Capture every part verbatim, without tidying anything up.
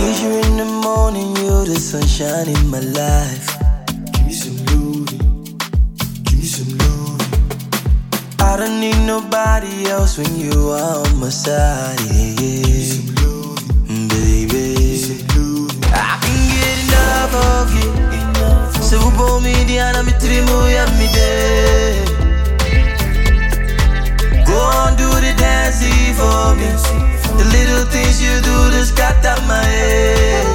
need you in the morning, you're the sunshine in my life. Give me some loving, give me some loving. I don't need nobody else when you are on my side. Yeah, yeah. Give me some loving, baby. Give me some loving. I can get enough of you. Enough. So bow me down, me trimu ya me day. Go on, do the dancing for me. The little things you do just got out my head.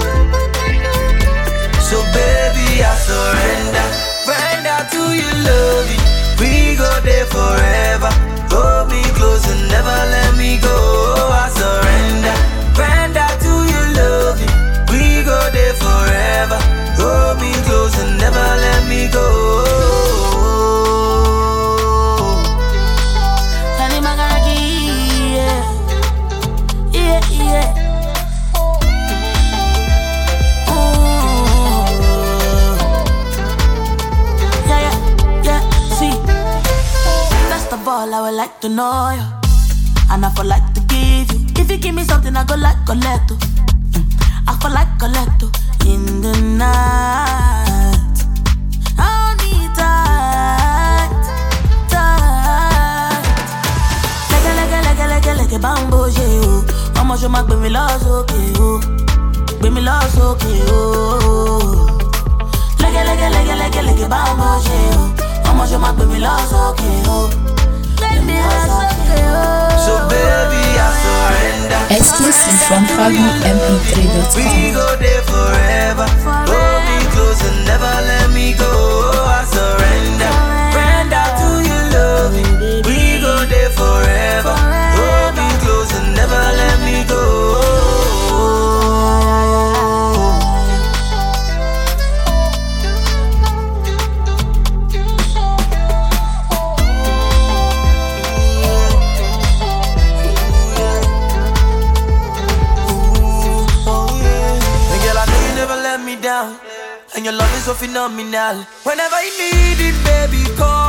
So baby, I surrender. Surrender to your loving. We go there forever. Hold me close and never let me go. I surrender. Surrender to your loving. We go there forever. Hold me close and never let me go. All I would like to know you, and I feel like to give you. If you give me something, I go like Coletto. mm. I feel like Coletto in the night. I need tight, tight. Lege, lege, lege, lege, lege, bambo, oh. Mama, show my baby lost, okay, oh. Baby lost, okay, oh. Lege, lege, lege, lege, lege, bambo, oh. Mama, show my baby lost, okay, oh. So baby, I surrender. Exclusive from Fabio M P three dot com. We go there forever. Hold me close and never let me go. I surrender. Surrender to your loving. We go there forever. Hold me close and never let me go. And your love is so phenomenal. Whenever you need it, baby, call.